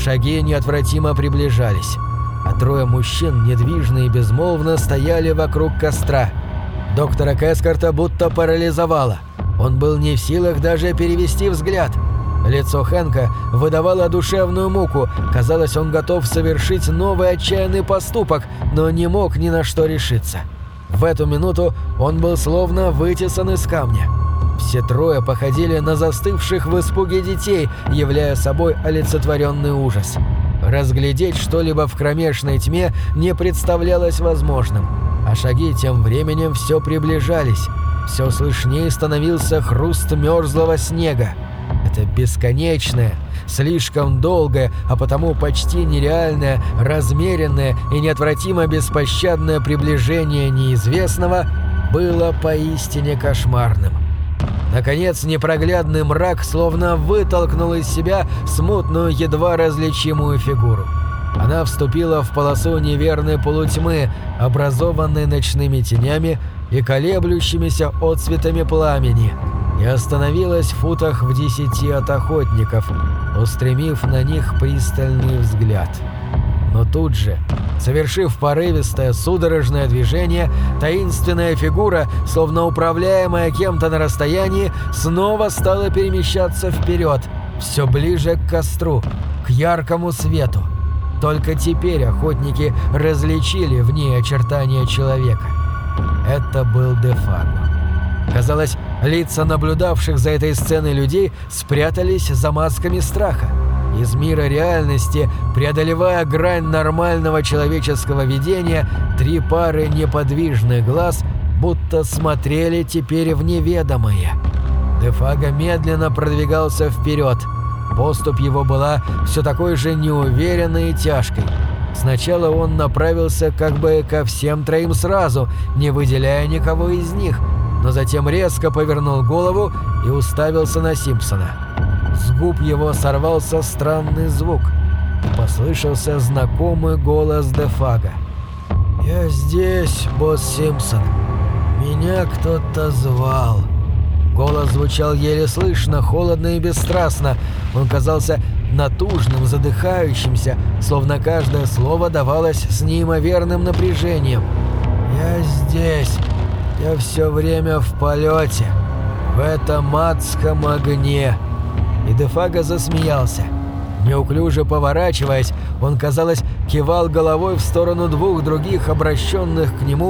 Шаги неотвратимо приближались, а трое мужчин недвижно и безмолвно стояли вокруг костра. Доктора Кэскарта будто парализовало. Он был не в силах даже перевести взгляд. Лицо Хэнка выдавало душевную муку. Казалось, он готов совершить новый отчаянный поступок, но не мог ни на что решиться. В эту минуту он был словно вытесан из камня. Все трое походили на застывших в испуге детей, являя собой олицетворенный ужас. Разглядеть что-либо в кромешной тьме не представлялось возможным, а шаги тем временем все приближались. Все слышнее становился хруст мерзлого снега. Это бесконечное, слишком долгое, а потому почти нереальное, размеренное и неотвратимо беспощадное приближение неизвестного было поистине кошмарным. Наконец, непроглядный мрак словно вытолкнул из себя смутную, едва различимую фигуру. Она вступила в полосу неверной полутьмы, образованной ночными тенями и колеблющимися отцветами пламени, и остановилась в футах в 10 от охотников, устремив на них пристальный взгляд. Но тут же, совершив порывистое судорожное движение, таинственная фигура, словно управляемая кем-то на расстоянии, снова стала перемещаться вперед, все ближе к костру, к яркому свету. Только теперь охотники различили в ней очертания человека. Это был Дефаго. Казалось, лица наблюдавших за этой сценой людей спрятались за масками страха. Из мира реальности, преодолевая грань нормального человеческого видения, 3 пары неподвижных глаз будто смотрели теперь в неведомое. Дефаго медленно продвигался вперед. Поступь его была все такой же неуверенной и тяжкой. Сначала он направился как бы ко всем 3 сразу, не выделяя никого из них, но затем резко повернул голову и уставился на Симпсона. С губ его сорвался странный звук. Послышался знакомый голос Дефаго. «Я здесь, босс Симпсон. Меня кто-то звал». Голос звучал еле слышно, холодно и бесстрастно. Он казался натужным, задыхающимся, словно каждое слово давалось с неимоверным напряжением. «Я здесь. Я все время в полете. В этом адском огне». И Дефаго засмеялся. Неуклюже поворачиваясь, он, казалось, кивал головой в сторону 2 других обращенных к нему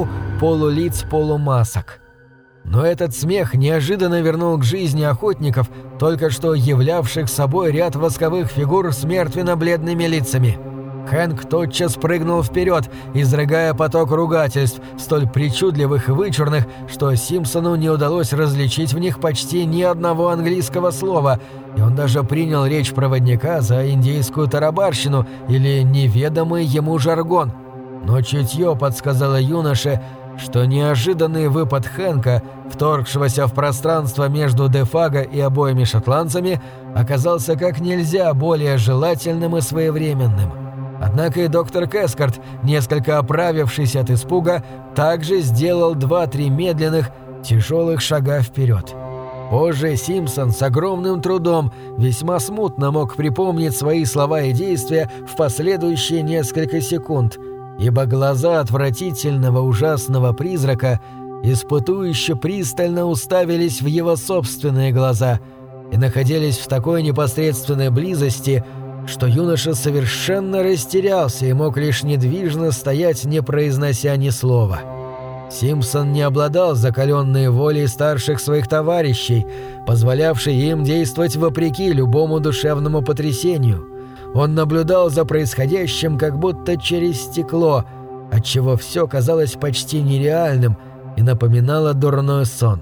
полулиц-полумасок. Но этот смех неожиданно вернул к жизни охотников, только что являвших собой ряд восковых фигур с мертвенно-бледными лицами. Хэнк тотчас прыгнул вперед, изрыгая поток ругательств, столь причудливых и вычурных, что Симпсону не удалось различить в них почти ни одного английского слова, и он даже принял речь проводника за индейскую тарабарщину или неведомый ему жаргон. Но чутье подсказало юноше, что неожиданный выпад Хэнка, вторгшегося в пространство между Дефаго и обоими шотландцами, оказался как нельзя более желательным и своевременным. Однако и доктор Кэскарт, несколько оправившись от испуга, также сделал 2-3 медленных, тяжелых шага вперед. Позже Симпсон с огромным трудом весьма смутно мог припомнить свои слова и действия в последующие несколько секунд, ибо глаза отвратительного ужасного призрака испытующе пристально уставились в его собственные глаза и находились в такой непосредственной близости, что юноша совершенно растерялся и мог лишь недвижно стоять, не произнося ни слова. Симпсон не обладал закаленной волей старших своих товарищей, позволявшей им действовать вопреки любому душевному потрясению. Он наблюдал за происходящим как будто через стекло, отчего все казалось почти нереальным и напоминало дурной сон.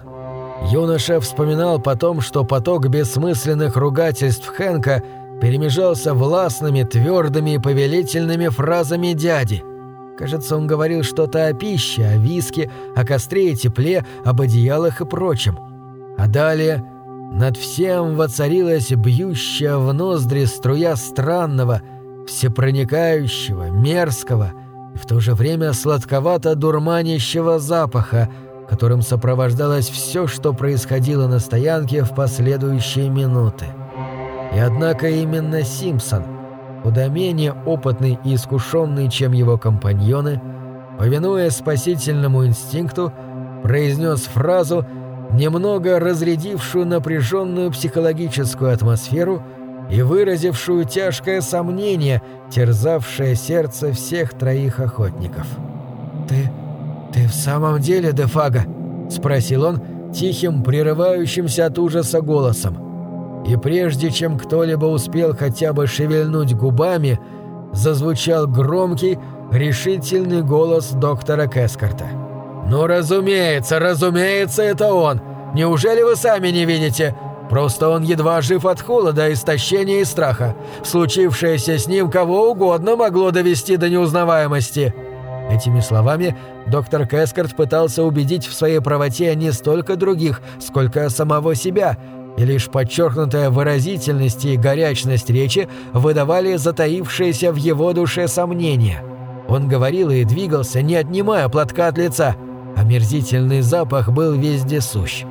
Юноша вспоминал потом, что поток бессмысленных ругательств Хэнка перемежался властными, твердыми и повелительными фразами дяди. Кажется, он говорил что-то о пище, о виске, о костре и тепле, об одеялах и прочем. А далее над всем воцарилась бьющая в ноздри струя странного, всепроникающего, мерзкого и в то же время сладковато-дурманящего запаха, которым сопровождалось все, что происходило на стоянке в последующие минуты. И однако именно Симпсон, куда менее опытный и искушенный, чем его компаньоны, повинуясь спасительному инстинкту, произнес фразу, немного разрядившую напряженную психологическую атмосферу и выразившую тяжкое сомнение, терзавшее сердце всех троих охотников. «Ты в самом деле Дефага?» — спросил он тихим, прерывающимся от ужаса голосом. И прежде чем кто-либо успел хотя бы шевельнуть губами, зазвучал громкий, решительный голос доктора Кэскарта. «Ну, разумеется, это он! Неужели вы сами не видите? Просто он едва жив от холода, истощения и страха. Случившееся с ним кого угодно могло довести до неузнаваемости». Этими словами доктор Кэскарт пытался убедить в своей правоте не столько других, сколько самого себя, и лишь подчеркнутая выразительность и горячность речи выдавали затаившееся в его душе сомнения. Он говорил и двигался, не отнимая платка от лица. Омерзительный запах был вездесущ.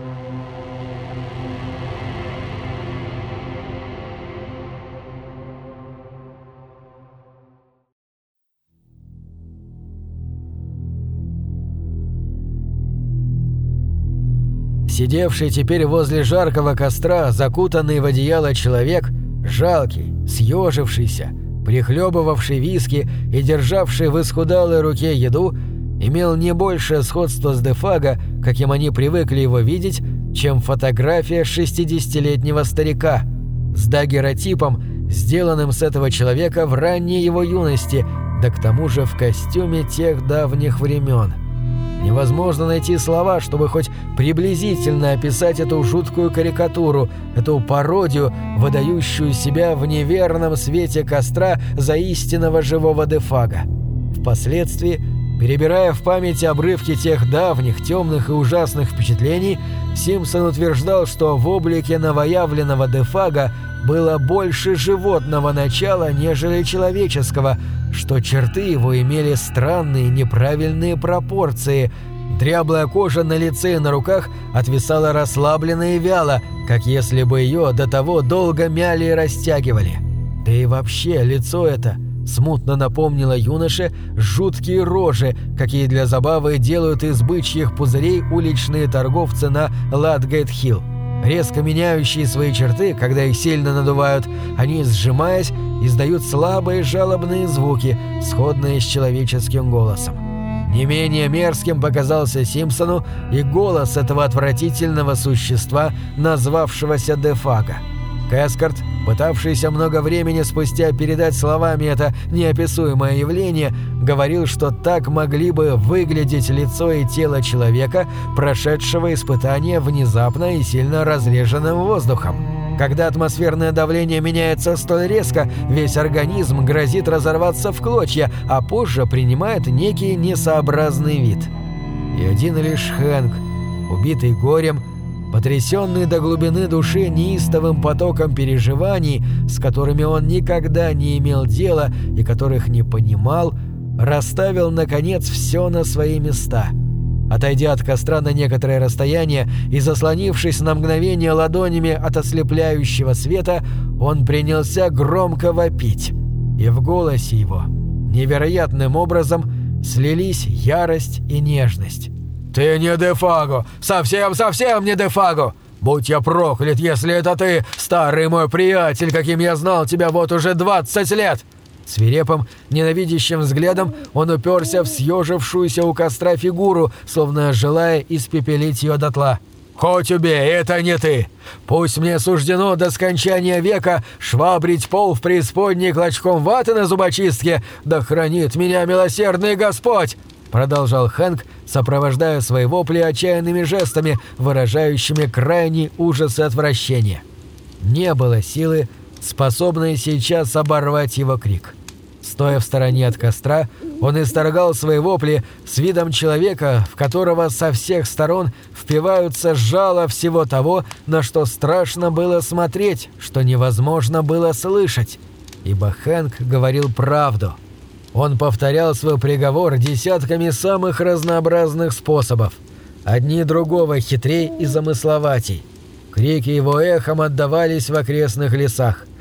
Сидевший теперь возле жаркого костра, закутанный в одеяло человек, жалкий, съежившийся, прихлебывавший виски и державший в исхудалой руке еду, имел не большее сходство с Дефаго, каким они привыкли его видеть, чем фотография 60-летнего старика, с дагеротипом, сделанным с этого человека в ранней его юности, да к тому же в костюме тех давних времен. Невозможно найти слова, чтобы хоть приблизительно описать эту жуткую карикатуру, эту пародию, выдающую себя в неверном свете костра за истинного живого Дефаго. Впоследствии, перебирая в памяти обрывки тех давних, темных и ужасных впечатлений, Симпсон утверждал, что в облике новоявленного Дефаго было больше животного начала, нежели человеческого, что черты его имели странные неправильные пропорции. Дряблая кожа на лице и на руках отвисала расслабленно и вяло, как если бы ее до того долго мяли и растягивали. Да и вообще лицо это смутно напомнило юноше жуткие рожи, какие для забавы делают из бычьих пузырей уличные торговцы на Ладгейт-Хилл. Резко меняющие свои черты, когда их сильно надувают, они, сжимаясь, издают слабые жалобные звуки, сходные с человеческим голосом. Не менее мерзким показался Симпсону и голос этого отвратительного существа, назвавшегося Дефаго. Кэскарт, пытавшийся много времени спустя передать словами это неописуемое явление, говорил, что так могли бы выглядеть лицо и тело человека, прошедшего испытание внезапно и сильно разреженным воздухом. Когда атмосферное давление меняется столь резко, весь организм грозит разорваться в клочья, а позже принимает некий несообразный вид. И один лишь Хэнк, убитый горем, потрясенный до глубины души неистовым потоком переживаний, с которыми он никогда не имел дела и которых не понимал, расставил, наконец, все на свои места. Отойдя от костра на некоторое расстояние и заслонившись на мгновение ладонями от ослепляющего света, он принялся громко вопить. И в голосе его невероятным образом слились ярость и нежность. «Ты не Дефаго! Совсем не Дефаго! Будь я проклят, если это ты, старый мой приятель, каким я знал тебя вот уже 20 лет!» Свирепым, ненавидящим взглядом он уперся в съежившуюся у костра фигуру, словно желая испепелить ее дотла. «Хоть убей, это не ты! Пусть мне суждено до скончания века швабрить пол в преисподней клочком ваты на зубочистке, да хранит меня милосердный Господь!» Продолжал Хэнк, сопровождая свои вопли отчаянными жестами, выражающими крайний ужас и отвращение. Не было силы, способной сейчас оборвать его крик. Стоя в стороне от костра, он исторгал свои вопли с видом человека, в которого со всех сторон впиваются жало всего того, на что страшно было смотреть, что невозможно было слышать. Ибо Хэнк говорил правду. Он повторял свой приговор десятками самых разнообразных способов, одни другого хитрей и замысловатей. Крики его эхом отдавались в окрестных лесах.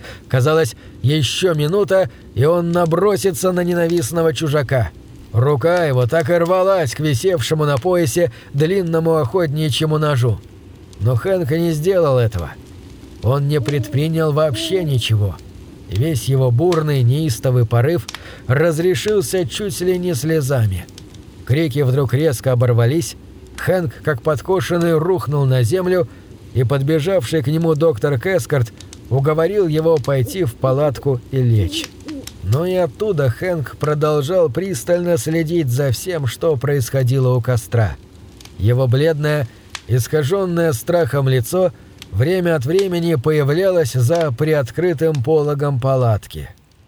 Казалось, еще минута, и он набросится на ненавистного чужака. Рука его так и рвалась к висевшему на поясе длинному охотничьему ножу. Но Хэнк не сделал этого. Он не предпринял вообще ничего. И весь его бурный, неистовый порыв разрешился чуть ли не слезами. Крики вдруг резко оборвались. Хэнк, как подкошенный, рухнул на землю, и подбежавший к нему доктор Кэскарт уговорил его пойти в палатку и лечь. Но и оттуда Хэнк продолжал пристально следить за всем, что происходило у костра. Его бледное, искаженное страхом лицо время от времени появлялось за приоткрытым пологом палатки.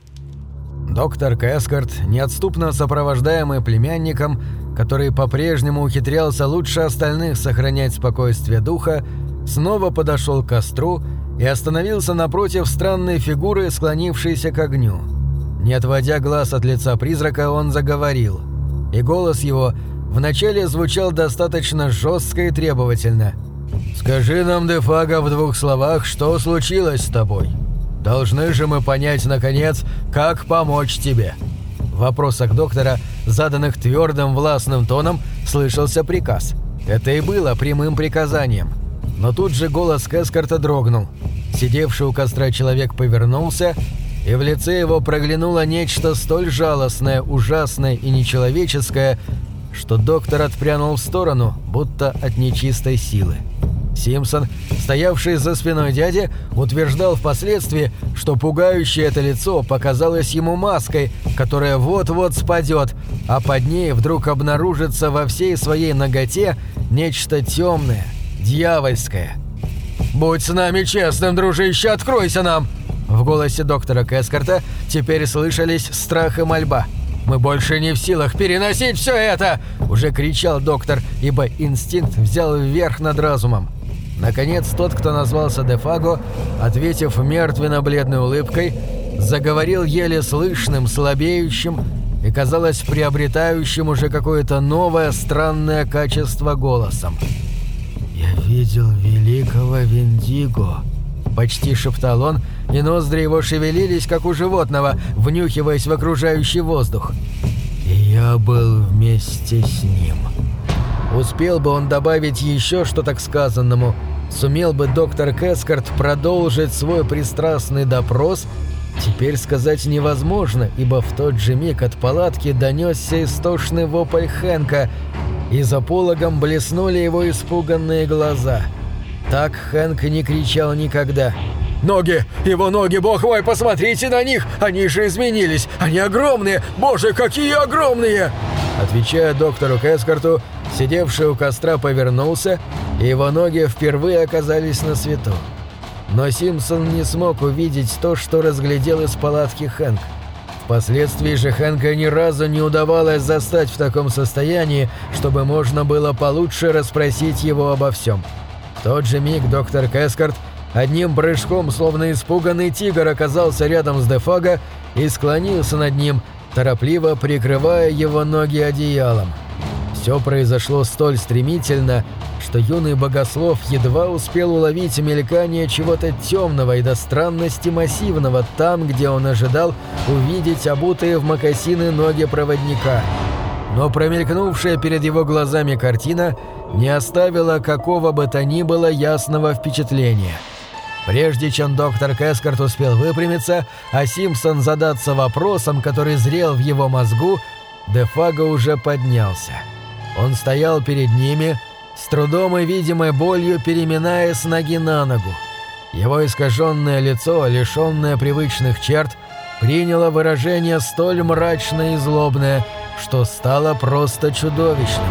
Доктор Кэскарт, неотступно сопровождаемый племянником, который по-прежнему ухитрялся лучше остальных сохранять спокойствие духа, снова подошел к костру и остановился напротив странной фигуры, склонившейся к огню. Не отводя глаз от лица призрака, он заговорил, и голос его вначале звучал достаточно жестко и требовательно. «Скажи нам, Дефаго, в 2 словах, что случилось с тобой? Должны же мы понять, наконец, как помочь тебе». В вопросах доктора, заданных твердым властным тоном, слышался приказ. Это и было прямым приказанием. Но тут же голос Кэскарта дрогнул. Сидевший у костра человек повернулся, и в лице его проглянуло нечто столь жалостное, ужасное и нечеловеческое, что доктор отпрянул в сторону, будто от нечистой силы. Симпсон, стоявший за спиной дяди, утверждал впоследствии, что пугающее это лицо показалось ему маской, которая вот-вот спадет, а под ней вдруг обнаружится во всей своей наготе нечто темное, дьявольское. «Будь с нами честным, дружище, откройся нам!» В голосе доктора Кэскарта теперь слышались страх и мольба. «Мы больше не в силах переносить все это!» – уже кричал доктор, ибо инстинкт взял вверх над разумом. Наконец, тот, кто назвался Дефаго, ответив мертвенно-бледной улыбкой, заговорил еле слышным, слабеющим и, казалось, приобретающим уже какое-то новое странное качество голосом. «Я видел великого Вендиго», – почти шептал он, и ноздри его шевелились, как у животного, внюхиваясь в окружающий воздух. «И я был вместе с ним». Успел бы он добавить еще что-то к сказанному, сумел бы доктор Кэскарт продолжить свой пристрастный допрос, теперь сказать невозможно, ибо в тот же миг от палатки донесся истошный вопль Хэнка, и за пологом блеснули его испуганные глаза. Так Хэнк не кричал никогда. «Ноги! Его ноги, бог мой, посмотрите на них! Они же изменились! Они огромные! Боже, какие огромные!» Отвечая доктору Кэскарту, сидевший у костра повернулся, и его ноги впервые оказались на свету. Но Симпсон не смог увидеть то, что разглядел из палатки Хэнк. Впоследствии же Хэнка ни разу не удавалось застать в таком состоянии, чтобы можно было получше расспросить его обо всем. В тот же миг доктор Кэскарт одним прыжком, словно испуганный тигр, оказался рядом с Дефаго и склонился над ним, торопливо прикрывая его ноги одеялом. Все произошло столь стремительно, что юный богослов едва успел уловить мелькание чего-то темного и до странности массивного там, где он ожидал увидеть обутые в мокасины ноги проводника. Но промелькнувшая перед его глазами картина не оставила какого бы то ни было ясного впечатления. Прежде чем доктор Кэскарт успел выпрямиться, а Симпсон задаться вопросом, который зрел в его мозгу, Дефаго уже поднялся. Он стоял перед ними, с трудом и видимой болью переминая с ноги на ногу. Его искаженное лицо, лишенное привычных черт, приняло выражение столь мрачное и злобное, что стало просто чудовищным.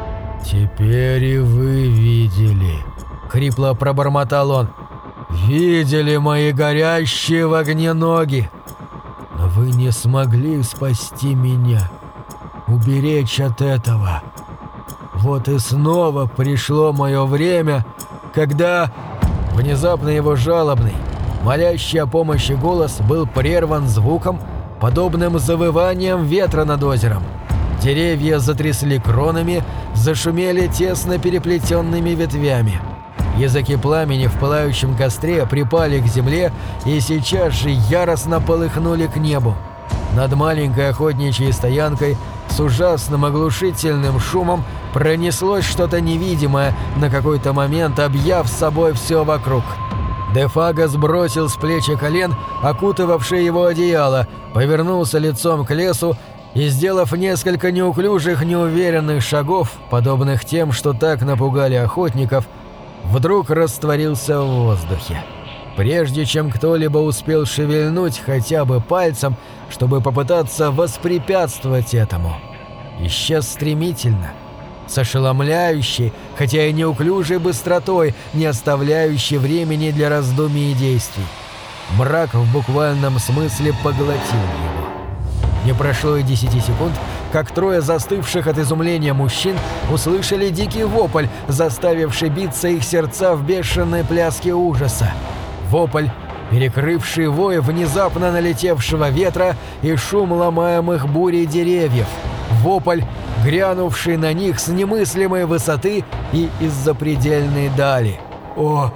«Теперь и вы видели», — хрипло пробормотал он. «Видели мои горящие в огне ноги, но вы не смогли спасти меня, уберечь от этого. Вот и снова пришло мое время, когда...» Внезапно его жалобный, молящий о помощи голос был прерван звуком, подобным завыванием ветра над озером. Деревья затрясли кронами, зашумели тесно переплетенными ветвями. Языки пламени в пылающем костре припали к земле и сейчас же яростно полыхнули к небу. Над маленькой охотничьей стоянкой с ужасным оглушительным шумом пронеслось что-то невидимое, на какой-то момент объяв собой все вокруг. Дефаго сбросил с плеч и колен окутывавшее его одеяло, повернулся лицом к лесу и, сделав несколько неуклюжих, неуверенных шагов, подобных тем, что так напугали охотников, вдруг растворился в воздухе. Прежде чем кто-либо успел шевельнуть хотя бы пальцем, чтобы попытаться воспрепятствовать этому, исчез стремительно, с ошеломляющей, хотя и неуклюжей быстротой, не оставляющей времени для раздумий и действий. Мрак в буквальном смысле поглотил его. Не прошло и 10 секунд, как трое застывших от изумления мужчин услышали дикий вопль, заставивший биться их сердца в бешеной пляске ужаса. Вопль, перекрывший вой внезапно налетевшего ветра и шум ломаемых бурей деревьев. Вопль, грянувший на них с немыслимой высоты и из запредельной дали. «О,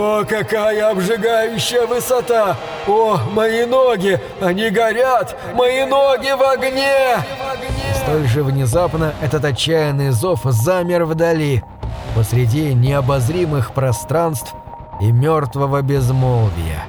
какая обжигающая высота! О, мои ноги! Они горят! Мои ноги в огне!» И столь же внезапно этот отчаянный зов замер вдали, посреди необозримых пространств и мертвого безмолвия.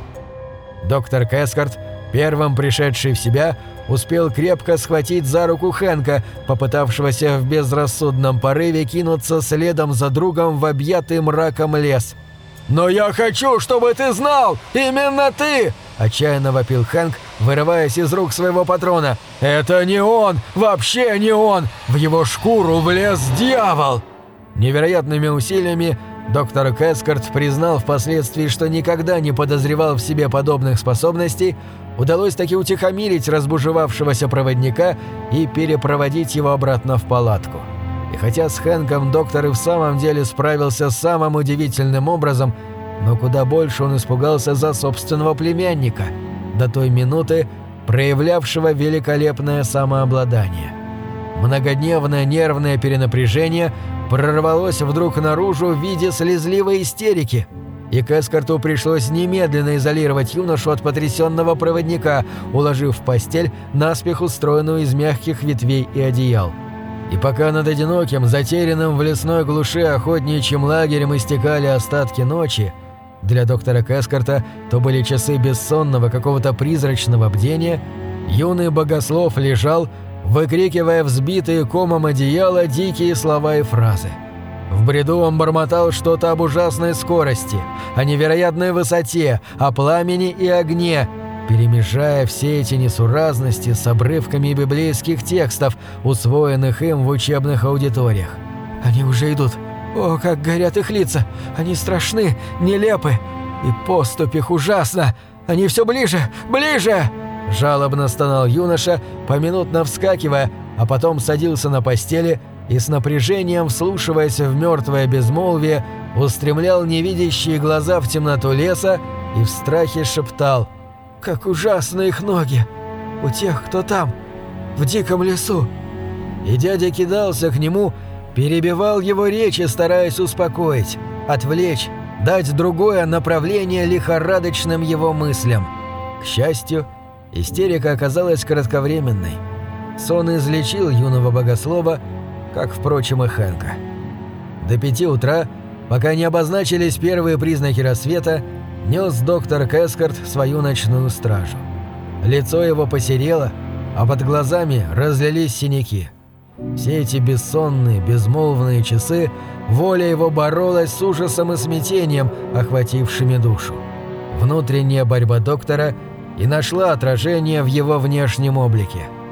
Доктор Кэскарт, первым пришедший в себя, успел крепко схватить за руку Хэнка, попытавшегося в безрассудном порыве кинуться следом за другом в объятый мраком лес. «Но я хочу, чтобы ты знал! Именно ты!» – отчаянно вопил Хэнк, вырываясь из рук своего патрона. «Это не он! Вообще не он! В его шкуру влез дьявол!» Невероятными усилиями доктор Кэскарт признал впоследствии, что никогда не подозревал в себе подобных способностей. Удалось таки утихомирить разбушевавшегося проводника и перепроводить его обратно в палатку. И хотя с Хэнком доктор и в самом деле справился самым удивительным образом, но куда больше он испугался за собственного племянника, до той минуты проявлявшего великолепное самообладание. Многодневное нервное перенапряжение прорвалось вдруг наружу в виде слезливой истерики, и Кэскарту пришлось немедленно изолировать юношу от потрясенного проводника, уложив в постель, наспех устроенную из мягких ветвей и одеял. И пока над одиноким, затерянным в лесной глуши охотничьим лагерем истекали остатки ночи, для доктора Кэскарта то были часы бессонного какого-то призрачного бдения, юный богослов лежал, выкрикивая взбитые комом одеяла дикие слова и фразы. В бреду он бормотал что-то об ужасной скорости, о невероятной высоте, о пламени и огне, перемежая все эти несуразности с обрывками библейских текстов, усвоенных им в учебных аудиториях. «Они уже идут. О, как горят их лица! Они страшны, нелепы, и поступь их ужасна! Они все ближе, ближе!» Жалобно стонал юноша, поминутно вскакивая, а потом садился на постели и с напряжением, вслушиваясь в мертвое безмолвие, устремлял невидящие глаза в темноту леса и в страхе шептал: «Как ужасны их ноги! У тех, кто там, в диком лесу!» И дядя кидался к нему, перебивал его речи, стараясь успокоить, отвлечь, дать другое направление лихорадочным его мыслям. К счастью, истерика оказалась кратковременной. Сон излечил юного богослова, как, впрочем, и Хэнка. До 5 утра, пока не обозначились первые признаки рассвета, нес доктор Кэскарт свою ночную стражу. Лицо его посерело, а под глазами разлились синяки. Все эти бессонные, безмолвные часы воля его боролась с ужасом и смятением, охватившими душу. Внутренняя борьба доктора и нашла отражение в его внешнем облике.